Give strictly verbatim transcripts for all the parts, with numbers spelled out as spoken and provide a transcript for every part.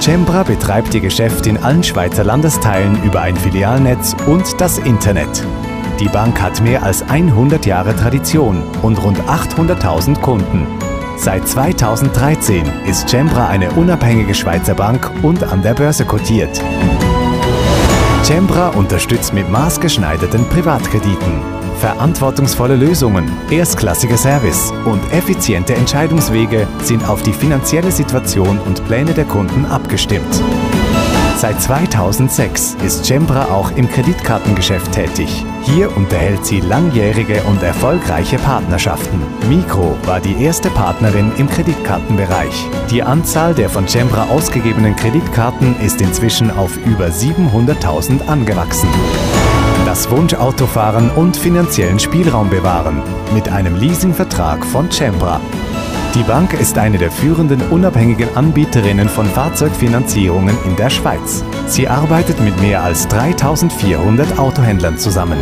Cembra betreibt ihr Geschäft in allen Schweizer Landesteilen über ein Filialnetz und das Internet. Die Bank hat mehr als hundert Jahre Tradition und rund achthunderttausend Kunden. Seit zweitausenddreizehn ist Cembra eine unabhängige Schweizer Bank und an der Börse kotiert. Cembra unterstützt mit maßgeschneiderten Privatkrediten, verantwortungsvolle Lösungen, erstklassiger Service und effiziente Entscheidungswege sind auf die finanzielle Situation und Pläne der Kunden abgestimmt. Seit zweitausendsechs ist Cembra auch im Kreditkartengeschäft tätig. Hier unterhält sie langjährige und erfolgreiche Partnerschaften. Migros war die erste Partnerin im Kreditkartenbereich. Die Anzahl der von Cembra ausgegebenen Kreditkarten ist inzwischen auf über siebenhunderttausend angewachsen. Das Wunschauto fahren und finanziellen Spielraum bewahren mit einem Leasingvertrag von Cembra. Die Bank ist eine der führenden unabhängigen Anbieterinnen von Fahrzeugfinanzierungen in der Schweiz. Sie arbeitet mit mehr als dreitausendvierhundert Autohändlern zusammen.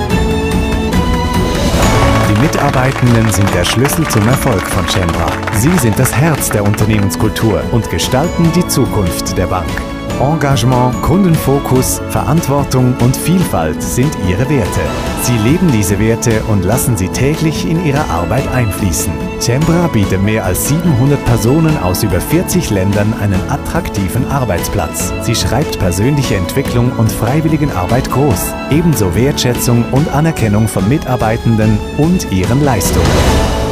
Die Mitarbeitenden sind der Schlüssel zum Erfolg von Cembra. Sie sind das Herz der Unternehmenskultur und gestalten die Zukunft der Bank. Engagement, Kundenfokus, Verantwortung und Vielfalt sind ihre Werte. Sie leben diese Werte und lassen sie täglich in ihre Arbeit einfließen. Cembra bietet mehr als siebenhundert Personen aus über vierzig Ländern einen attraktiven Arbeitsplatz. Sie schreibt persönliche Entwicklung und Freiwilligenarbeit groß, ebenso Wertschätzung und Anerkennung von Mitarbeitenden und ihren Leistungen.